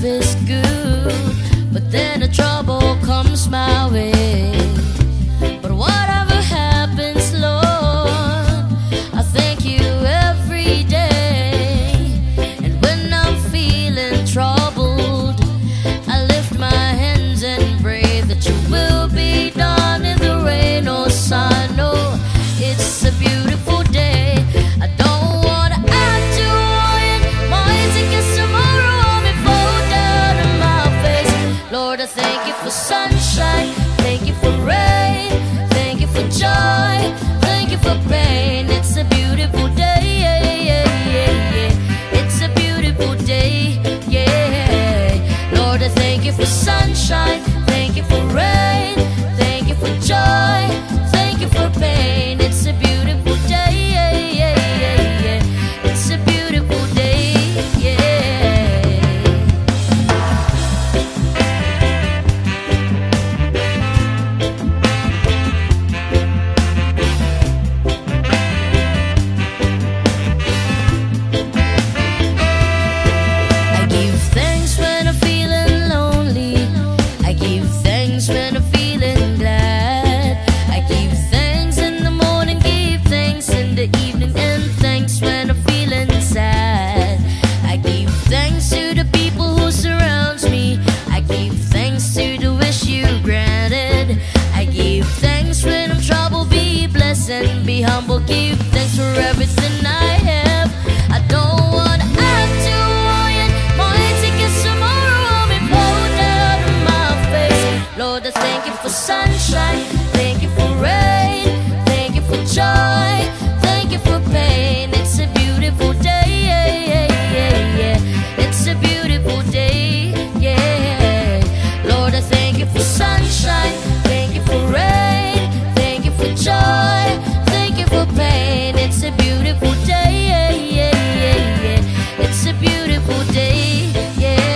is good, but then the trouble comes my way. But whatever happens, Lord, I thank you every day. And when I'm feeling troubled, I lift my hands and pray that you will be done in the rain or sun. Oh, it's a beautiful day. I don't wanna act to it. Might take us tomorrow on me fall down on my face. Lord, I thank you for sunshine, thank you for rain, thank you for joy, thank you for pain. It's a beautiful day, it's a beautiful day, yeah. Lord, I thank you for sunshine, thank you for rain, thank you for joy, thank you for pain. It's a beautiful day, it's a beautiful day, yeah. I give thanks when I'm feeling lonely. I give thanks when I'm feeling glad. I give thanks in the morning, give thanks in the evening, and thanks when I'm feeling sad. I give thanks to the people who surrounds me. I give thanks to the wish you granted. I give thanks when I'm troubled, be blessed and be humble. Give thanks for everything I have. I don't wanna act too hard. Might take us tomorrow on me fall down on my face. Lord, I thank you for sunshine, thank you for rain, thank you for joy, thank you for pain. It's a beautiful day, it's a beautiful day, yeah. Lord, I thank you for sunshine, thank you for rain, thank you for joy, thank you for pain. It's a beautiful day, it's a beautiful day, yeah.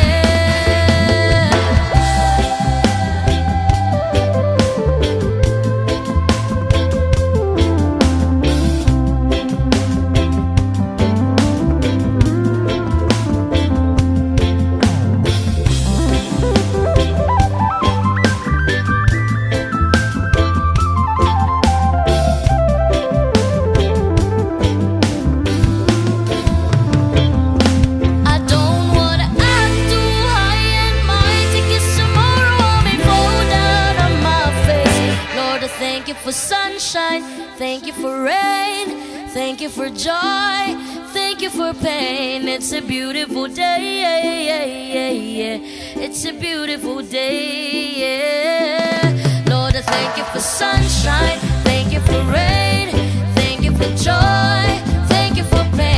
I don't wanna act too high and might take us tomorrow on me fall down on my face. Lord, I thank you for sunshine, thank you for rain, thank you for joy, thank you for pain. It's a beautiful day, it's a beautiful day, yeah. Lord, I thank you for sunshine, thank you for rain, thank you for joy, thank you for pain.